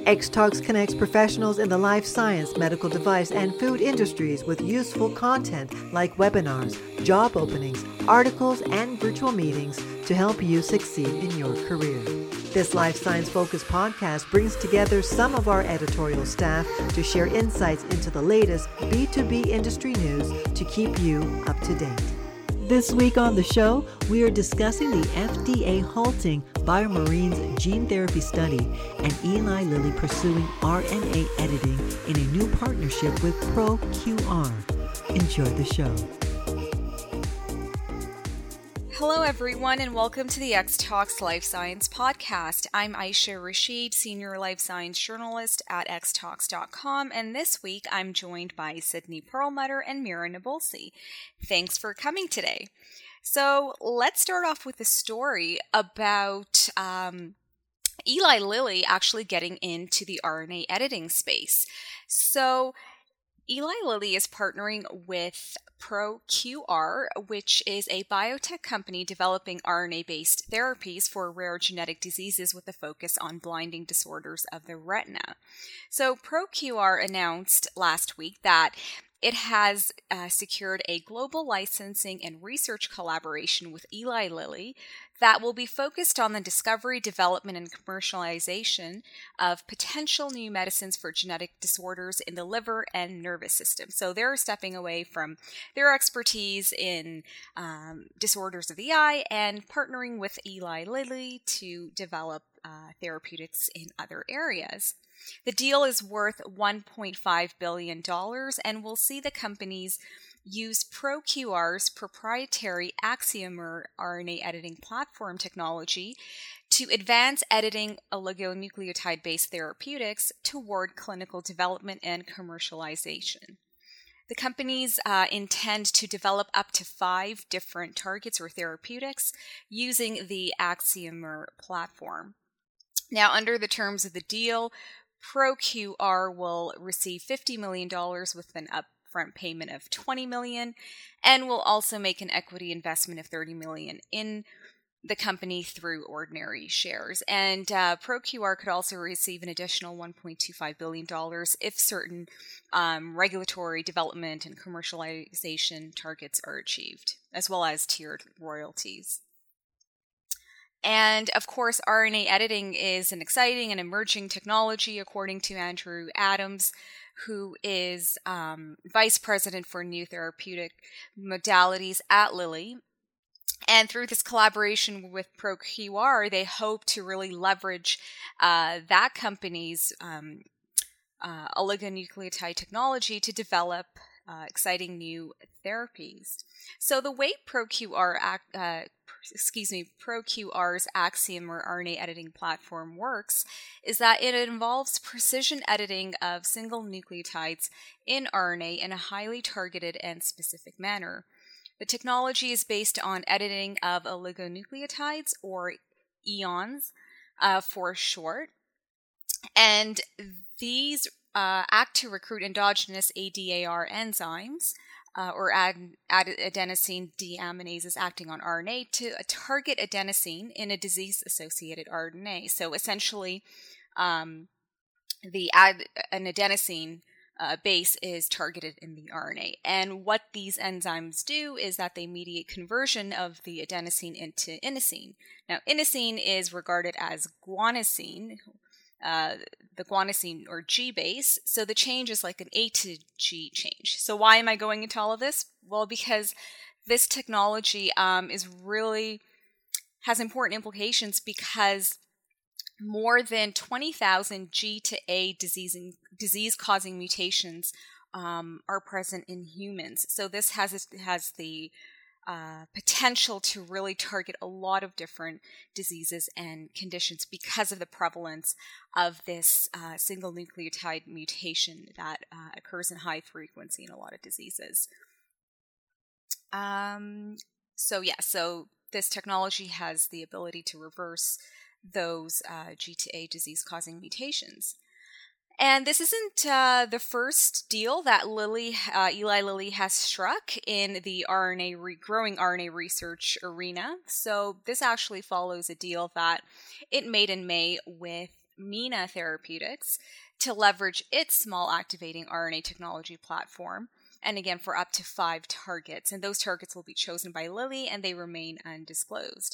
X-Talks connects professionals in the life science, medical device, and food industries with useful content like webinars, job openings, articles, and virtual meetings to help you succeed in your career. This Life Science Focus podcast brings together some of our editorial staff to share insights into the latest B2B industry news to keep you up to date. This week on the show, we are discussing the FDA halting BioMarin's gene therapy study and Eli Lilly pursuing RNA editing in a new partnership with ProQR. Enjoy the show. Hello, everyone, and welcome to the X-Talks Life Science Podcast. I'm Aisha Rashid, Senior Life Science Journalist at xtalks.com, and this week I'm joined by Sydney Perlmutter and Mira Nabulsi. Thanks for coming today. So let's start off with a story about Eli Lilly actually getting into the RNA editing space. So Eli Lilly is partnering with ProQR, which is a biotech company developing RNA-based therapies for rare genetic diseases with a focus on blinding disorders of the retina. So ProQR announced last week that it has secured a global licensing and research collaboration with Eli Lilly that will be focused on the discovery, development, and commercialization of potential new medicines for genetic disorders in the liver and nervous system. So they're stepping away from their expertise in disorders of the eye and partnering with Eli Lilly to develop therapeutics in other areas. The deal is worth $1.5 billion and will see the companies use ProQR's proprietary Axiomer RNA editing platform technology to advance editing oligonucleotide-based therapeutics toward clinical development and commercialization. The companies intend to develop up to 5 different targets or therapeutics using the Axiomer platform. Now, under the terms of the deal, ProQR will receive $50 million with an upfront payment of $20 million and will also make an equity investment of $30 million in the company through ordinary shares. And ProQR could also receive an additional $1.25 billion if certain regulatory development and commercialization targets are achieved, as well as tiered royalties. And of course, RNA editing is an exciting and emerging technology, according to Andrew Adams, who is Vice President for New Therapeutic Modalities at Lilly. And through this collaboration with ProQR, they hope to really leverage that company's oligonucleotide technology to develop exciting new therapies. So the way ProQR's Axiomer RNA editing platform works is that it involves precision editing of single nucleotides in RNA in a highly targeted and specific manner. The technology is based on editing of oligonucleotides, or EONs for short, and these act to recruit endogenous ADAR enzymes, or adenosine deaminases acting on RNA to target adenosine in a disease-associated RNA. So essentially, an adenosine base is targeted in the RNA. And what these enzymes do is that they mediate conversion of the adenosine into inosine. Now, inosine is regarded as guanosine, the guanosine or G base, so the change is like an A to G change. So why am I going into all of this? Well, because this technology has important implications because more than 20,000 G to A disease-causing mutations are present in humans. So this has the potential to really target a lot of different diseases and conditions because of the prevalence of this single nucleotide mutation that occurs in high frequency in a lot of diseases. So this technology has the ability to reverse those G to A disease-causing mutations. And this isn't the first deal that Eli Lilly has struck in the growing RNA research arena. So this actually follows a deal that it made in May with MENA Therapeutics to leverage its small activating RNA technology platform. And again, for up to 5 targets. And those targets will be chosen by Lilly and they remain undisclosed.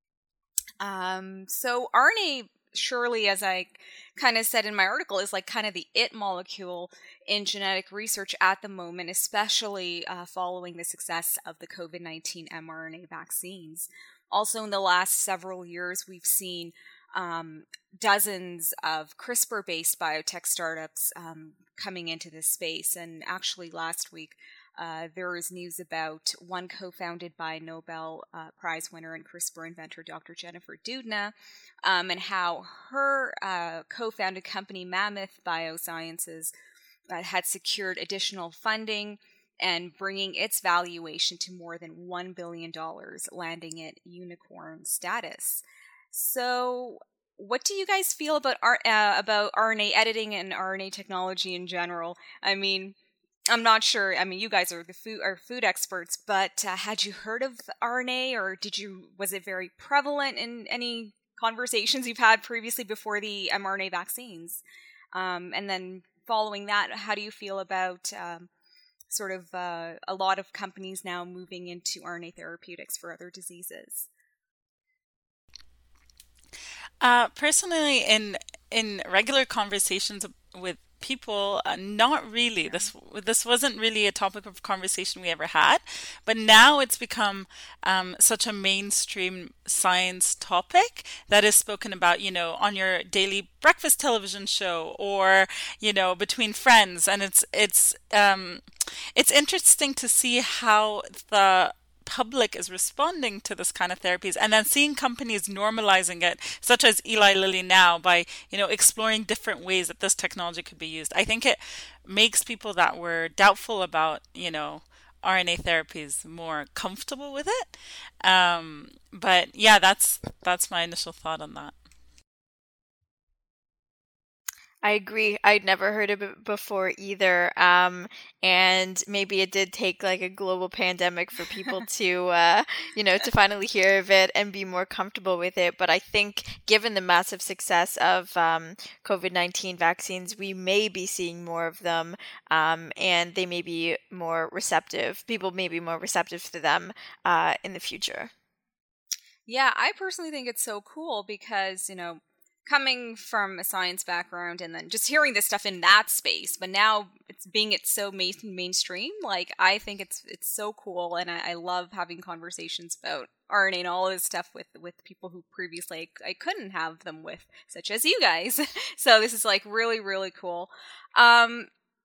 So RNA, surely, as I kind of said in my article, is like kind of the it molecule in genetic research at the moment, especially following the success of the COVID-19 mRNA vaccines. Also, in the last several years, we've seen dozens of CRISPR-based biotech startups coming into this space. And actually, last week, there was news about one co-founded by Nobel Prize winner and CRISPR inventor Dr. Jennifer Doudna, and how her co-founded company Mammoth Biosciences had secured additional funding and bringing its valuation to more than $1 billion, landing it unicorn status. So what do you guys feel about RNA editing and RNA technology in general? I mean, I'm not sure. I mean, you guys are food experts, but had you heard of RNA, or was it very prevalent in any conversations you've had previously before the mRNA vaccines? And then following that, how do you feel about a lot of companies now moving into RNA therapeutics for other diseases? Personally, in regular conversations with people, not really. This wasn't really a topic of conversation we ever had, but now it's become such a mainstream science topic that is spoken about, on your daily breakfast television show or, between friends. And it's interesting to see how the public is responding to this kind of therapies, and then seeing companies normalizing it, such as Eli Lilly now, by exploring different ways that this technology could be used. I think it makes people that were doubtful about RNA therapies more comfortable with it. But yeah, that's my initial thought on that. I agree. I'd never heard of it before either. And maybe it did take like a global pandemic for people to, to finally hear of it and be more comfortable with it. But I think given the massive success of COVID-19 vaccines, we may be seeing more of them, and they may be more receptive. People may be more receptive to them in the future. Yeah, I personally think it's so cool because, coming from a science background and then just hearing this stuff in that space, but now it's so mainstream. Like, I think it's so cool, and I love having conversations about RNA and all this stuff with people who previously I couldn't have them with, such as you guys. So this is like really, really cool. And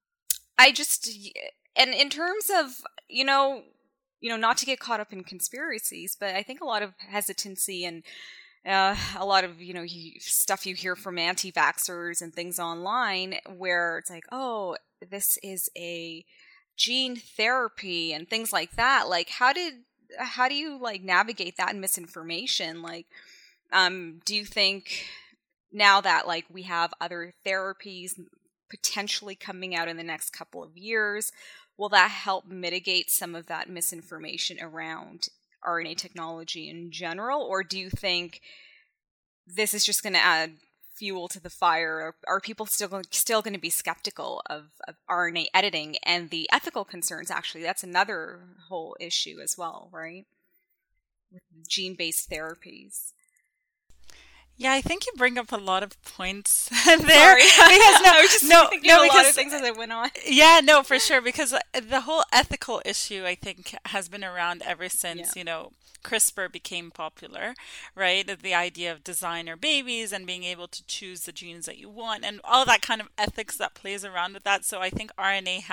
in terms of not to get caught up in conspiracies, but I think a lot of hesitancy and a lot of, stuff you hear from anti-vaxxers and things online where it's like, oh, this is a gene therapy and things like that. Like, how do you like navigate that misinformation? Like, do you think now that like we have other therapies potentially coming out in the next couple of years, will that help mitigate some of that misinformation around RNA technology in general, or do you think this is just going to add fuel to the fire? Are people still going to be skeptical of RNA editing and the ethical concerns? Actually, that's another whole issue as well, right? With gene-based therapies. Yeah, I think you bring up a lot of points there. Sorry. Because I was just thinking a lot of things as I went on. Yeah, no, for sure. Because the whole ethical issue, I think, has been around ever since, CRISPR became popular, right? The idea of designer babies and being able to choose the genes that you want and all that kind of ethics that plays around with that. So I think RNA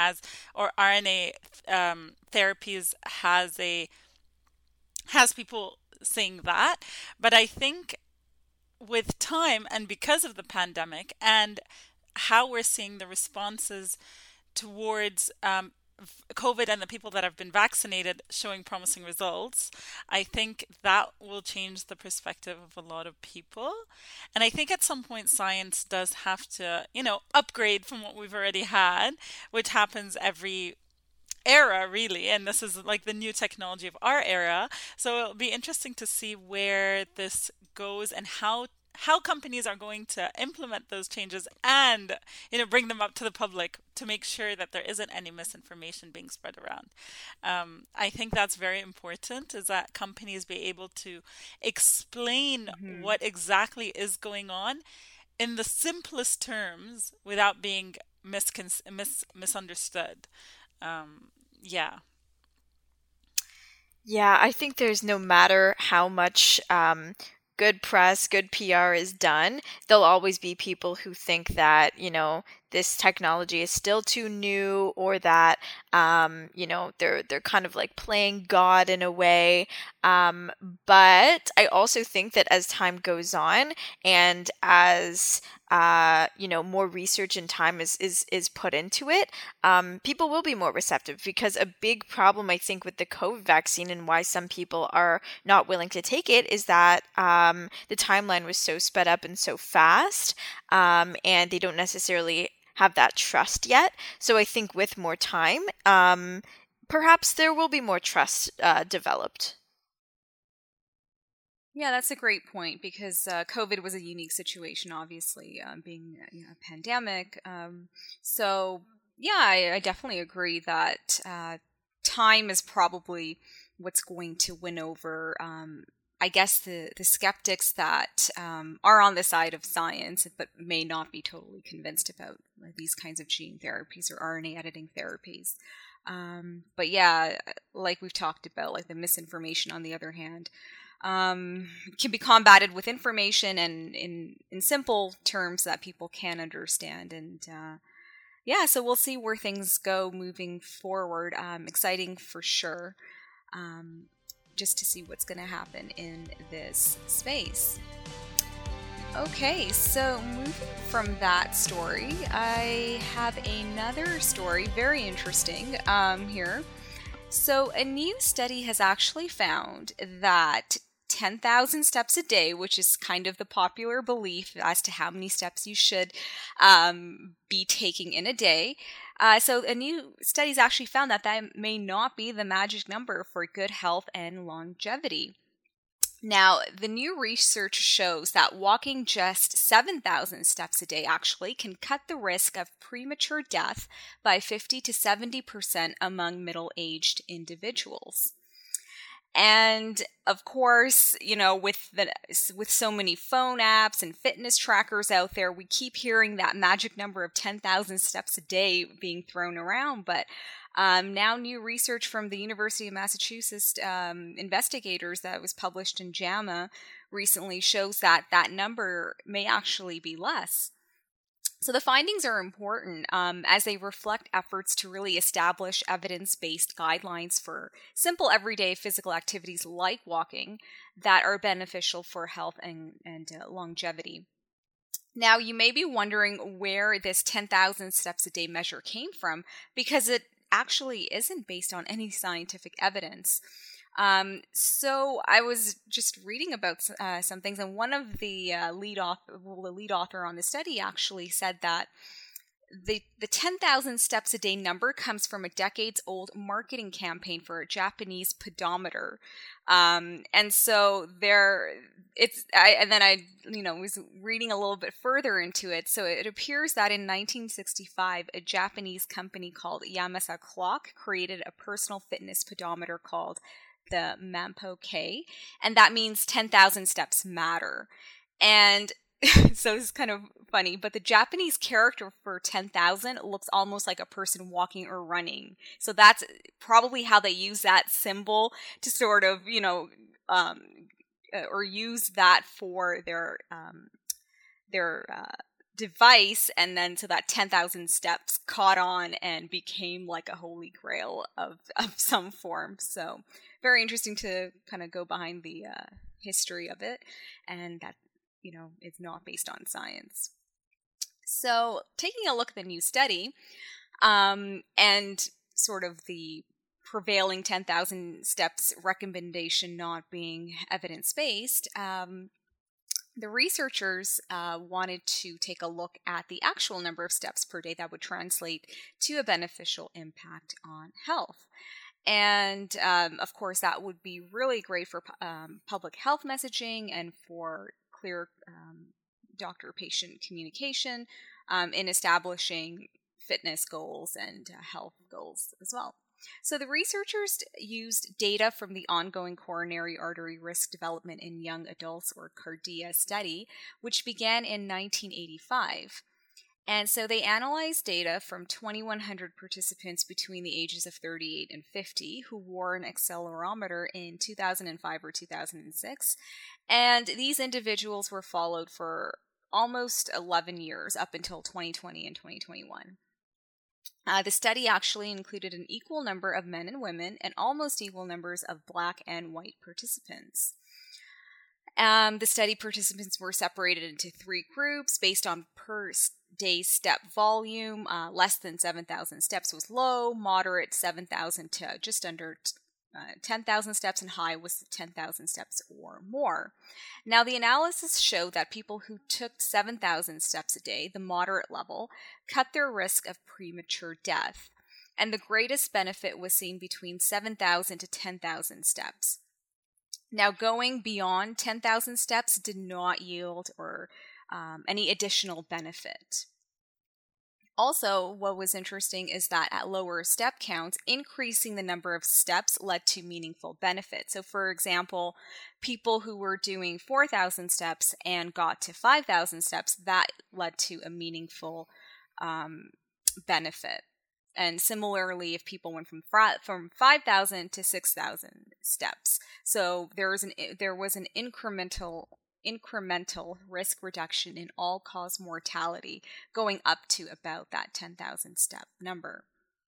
therapies has people saying that. But I think with time and because of the pandemic and how we're seeing the responses towards COVID and the people that have been vaccinated showing promising results, I think that will change the perspective of a lot of people. And I think at some point science does have to, upgrade from what we've already had, which happens every era really, and this is like the new technology of our era. So it'll be interesting to see where this goes and how how companies are going to implement those changes and bring them up to the public to make sure that there isn't any misinformation being spread around. I think that's very important, is that companies be able to explain what exactly is going on in the simplest terms without being misunderstood. Yeah. Yeah, I think there's no matter how much good press, good PR is done, there'll always be people who think that, this technology is still too new, or that, they're kind of like playing God in a way. But I also think that as time goes on, and as more research and time is put into it, people will be more receptive, because a big problem, I think, with the COVID vaccine and why some people are not willing to take it is that the timeline was so sped up and so fast, and they don't necessarily have that trust yet. So I think with more time, perhaps there will be more trust developed. Yeah, that's a great point, because COVID was a unique situation, obviously, being a pandemic. So, yeah, I definitely agree that time is probably what's going to win over, I guess, the skeptics that are on the side of science but may not be totally convinced about these kinds of gene therapies or RNA editing therapies. But yeah, like we've talked about, like the misinformation, on the other hand, can be combated with information and in simple terms that people can understand. And yeah, so we'll see where things go moving forward. Exciting for sure, just to see what's going to happen in this space. Okay, so moving from that story, I have another story, very interesting, here. So a new study has actually found that 10,000 steps a day, which is kind of the popular belief as to how many steps you should be taking in a day. So a new study's actually found that may not be the magic number for good health and longevity. Now, the new research shows that walking just 7,000 steps a day actually can cut the risk of premature death by 50 to 70% among middle-aged individuals. And of course, with so many phone apps and fitness trackers out there, we keep hearing that magic number of 10,000 steps a day being thrown around. But now new research from the University of Massachusetts investigators that was published in JAMA recently shows that that number may actually be less. So the findings are important as they reflect efforts to really establish evidence-based guidelines for simple everyday physical activities like walking that are beneficial for health and longevity. Now, you may be wondering where this 10,000 steps a day measure came from, because it actually isn't based on any scientific evidence. So I was just reading about some things, and one of the lead author on the study actually said that the 10,000 steps a day number comes from a decades-old marketing campaign for a Japanese pedometer, and so I was reading a little bit further into it. So it appears that in 1965, a Japanese company called Yamasa Clock created a personal fitness pedometer called the Mampo K, and that means 10,000 steps matter. And so it's kind of funny, but the Japanese character for 10,000 looks almost like a person walking or running. So that's probably how they use that symbol to sort of, or use that for their device, and then so that 10,000 steps caught on and became like a holy grail of some form. So very interesting to kind of go behind the history of it, and that it's not based on science. So taking a look at the new study, and sort of the prevailing 10,000 steps recommendation not being evidence-based, the researchers wanted to take a look at the actual number of steps per day that would translate to a beneficial impact on health. And of course, that would be really great for public health messaging and for clear doctor-patient communication in establishing fitness goals and health goals as well. So the researchers used data from the ongoing coronary artery risk development in young adults, or CARDIA study, which began in 1985. And so they analyzed data from 2,100 participants between the ages of 38 and 50 who wore an accelerometer in 2005 or 2006. And these individuals were followed for almost 11 years up until 2020 and 2021. The study actually included an equal number of men and women and almost equal numbers of Black and white participants. The study participants were separated into 3 groups based on per day step volume. Less than 7,000 steps was low, moderate 7,000 to just under 10,000 steps, and high was 10,000 steps or more. Now, the analysis showed that people who took 7,000 steps a day, the moderate level, cut their risk of premature death. And the greatest benefit was seen between 7,000 to 10,000 steps. Now, going beyond 10,000 steps did not yield or any additional benefit. Also, what was interesting is that at lower step counts, increasing the number of steps led to meaningful benefit. So, for example, people who were doing 4,000 steps and got to 5,000 steps, that led to a meaningful benefit. And similarly, if people went from 5,000 to 6,000 steps, so there was an incremental risk reduction in all-cause mortality going up to about that 10,000 step number.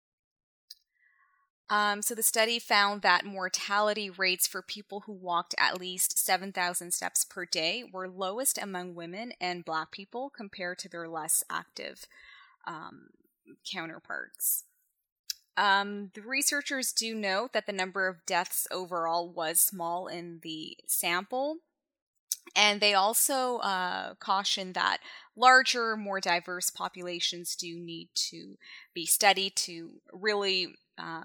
So the study found that mortality rates for people who walked at least 7,000 steps per day were lowest among women and Black people compared to their less active counterparts. The researchers do note that the number of deaths overall was small in the sample. And they also caution that larger, more diverse populations do need to be studied to really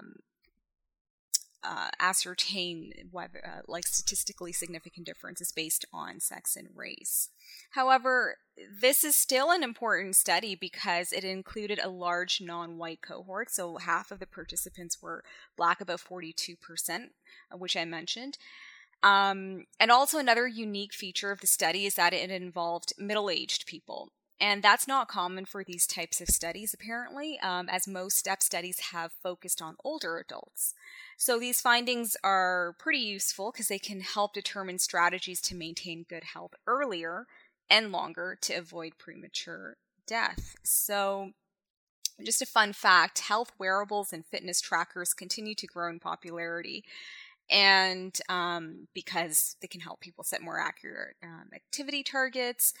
ascertain whether, statistically significant differences based on sex and race. However, this is still an important study because it included a large non-white cohort, so half of the participants were Black, about 42%, which I mentioned. And also another unique feature of the study is that it involved middle-aged people. And that's not common for these types of studies, apparently, as most STEP studies have focused on older adults. So these findings are pretty useful because they can help determine strategies to maintain good health earlier and longer to avoid premature death. So just a fun fact, health wearables and fitness trackers continue to grow in popularity. And because they can help people set more accurate activity targets,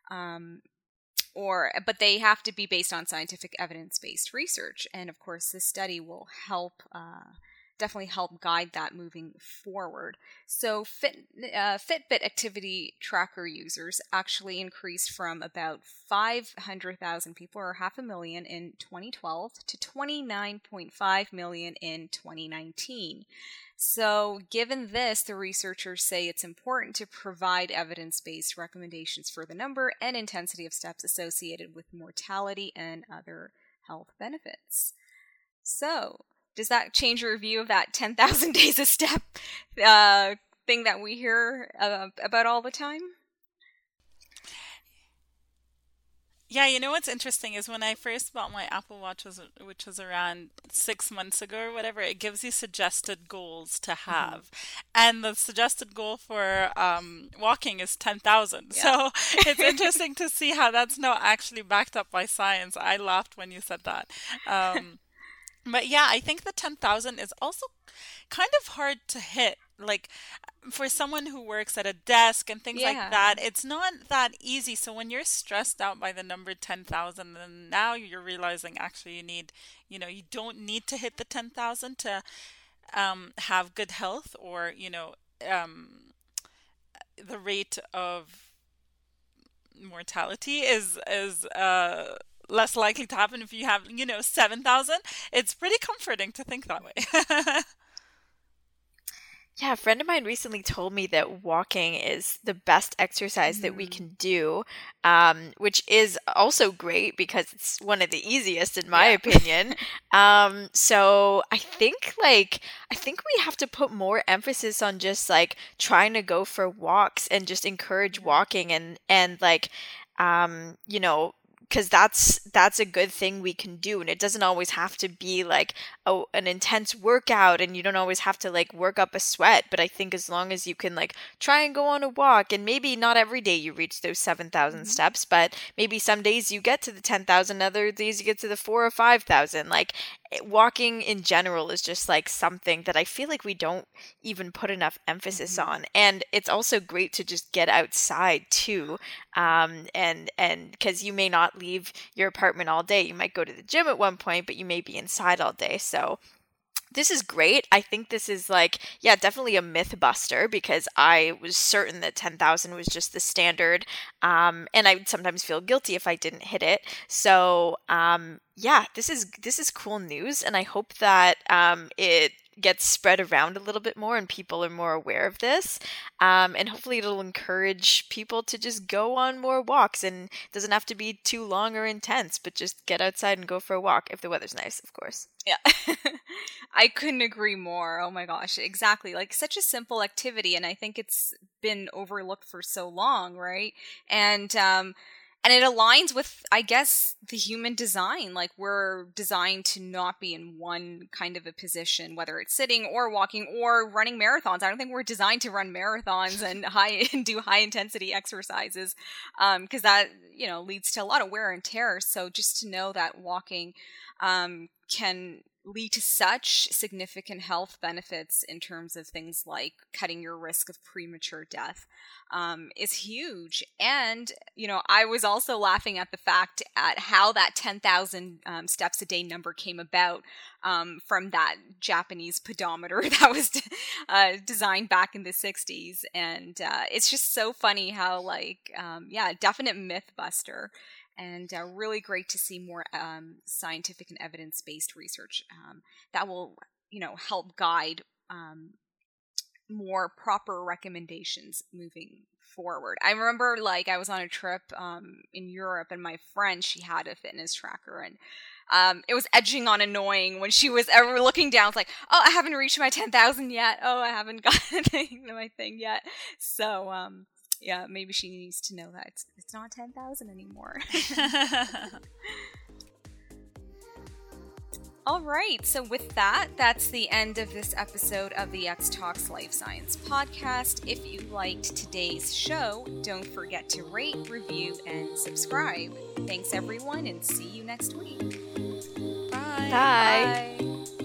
but they have to be based on scientific evidence-based research. And of course, this study will definitely help guide that moving forward. So Fitbit activity tracker users actually increased from about 500,000 people, or 500,000 in 2012, to 29.5 million in 2019. So given this, the researchers say it's important to provide evidence-based recommendations for the number and intensity of steps associated with mortality and other health benefits. So, does that change your view of that 10,000 days a step thing that we hear about all the time? Yeah, you know what's interesting is when I first bought my Apple Watch, which was around 6 months ago or whatever, it gives you suggested goals to have. And the suggested goal for walking is 10,000. Yeah. So it's interesting to see how that's not actually backed up by science. I laughed when you said that. But yeah, I think the 10,000 is also kind of hard to hit. Like for someone who works at a desk and things like that, it's not that easy. So when you're stressed out by the number 10,000, then now you're realizing actually you don't need to hit the 10,000 to have good health, or, the rate of mortality is less likely to happen if you have, 7,000. It's pretty comforting to think that way. Yeah, a friend of mine recently told me that walking is the best exercise that we can do, which is also great because it's one of the easiest in my opinion. So I think we have to put more emphasis on just like trying to go for walks and just encourage walking and like, you know, because that's a good thing we can do, and it doesn't always have to be like an intense workout, and you don't always have to like work up a sweat. But I think as long as you can like try and go on a walk, and maybe not every day you reach those 7,000 steps, but maybe some days you get to the 10,000, other days you get to the 4,000 or 5,000. Like walking in general is just like something that I feel like we don't even put enough emphasis on. And it's also great to just get outside too. And because you may not leave your apartment all day, you might go to the gym at one point, but you may be inside all day. So this is great. I think this is like, yeah, definitely a myth buster, because I was certain that 10,000 was just the standard. And I would sometimes feel guilty if I didn't hit it. So, yeah, this is cool news. And I hope that, it gets spread around a little bit more and people are more aware of this. And hopefully it'll encourage people to just go on more walks, and it doesn't have to be too long or intense, but just get outside and go for a walk if the weather's nice, of course. Yeah. I couldn't agree more. Oh my gosh. Exactly. Like such a simple activity. And I think it's been overlooked for so long, right? And it aligns with, I guess, the human design. Like we're designed to not be in one kind of a position, whether it's sitting or walking or running marathons. I don't think we're designed to run marathons and do high intensity exercises, because that, you know, leads to a lot of wear and tear. So just to know that walking can lead to such significant health benefits in terms of things like cutting your risk of premature death is huge. And, you know, I was also laughing at the fact at how that 10,000 steps a day number came about from that Japanese pedometer that was designed back in the 60s. And it's just so funny how, like, definite myth buster. And really great to see more scientific and evidence-based research that will, you know, help guide more proper recommendations moving forward. I remember, like, I was on a trip in Europe, and my friend, she had a fitness tracker, and it was edging on annoying when she was ever looking down. It's like, oh, I haven't reached my 10,000 yet. Oh, I haven't gotten my thing yet. So, yeah, maybe she needs to know that it's not 10,000 anymore. All right, so with that, that's the end of this episode of the X Talks Life Science podcast. If you liked today's show, don't forget to rate, review, and subscribe. Thanks, everyone, and see you next week. Bye. Bye.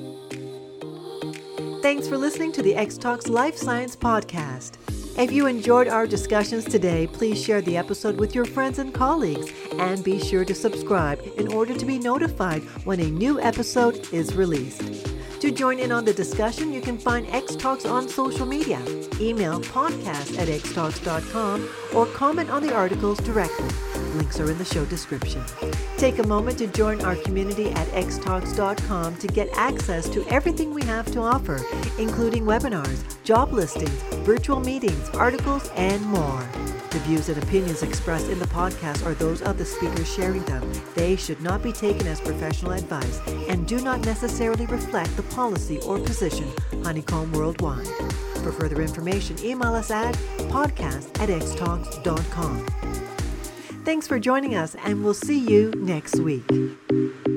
Thanks for listening to the X Talks Life Science podcast. If you enjoyed our discussions today, please share the episode with your friends and colleagues, and be sure to subscribe in order to be notified when a new episode is released. To join in on the discussion, you can find X Talks on social media. Email podcast@xtalks.com or comment on the articles directly. Links are in the show description. Take a moment to join our community at xtalks.com to get access to everything we have to offer, including webinars, job listings, virtual meetings, articles, and more. The views and opinions expressed in the podcast are those of the speakers sharing them. They should not be taken as professional advice and do not necessarily reflect the policy or position Honeycomb Worldwide. For further information, email us at podcast@xtalks.com. Thanks for joining us, and we'll see you next week.